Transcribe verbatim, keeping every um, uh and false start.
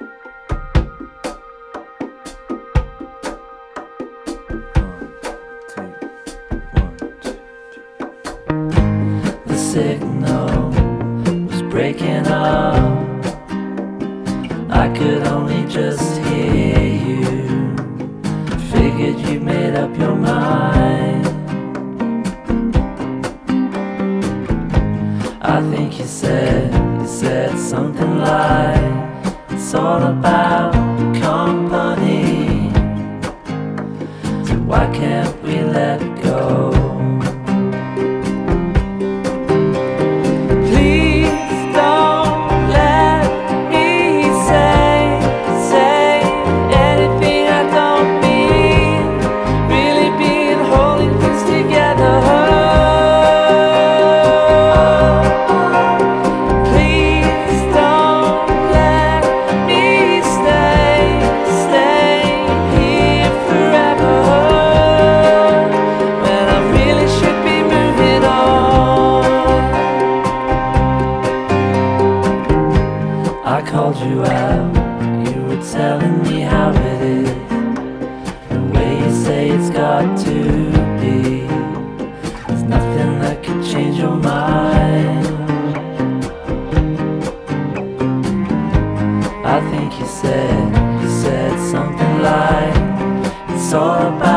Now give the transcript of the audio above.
The signal was breaking up. I could only just hear you. Figured you made up your mind. I think you said, you said something like, it's all about company. So why can't we let go? I called you out, you were telling me how it is, the way you say it's got to be. There's nothing that could change your mind. I think you said, you said something like, it's all about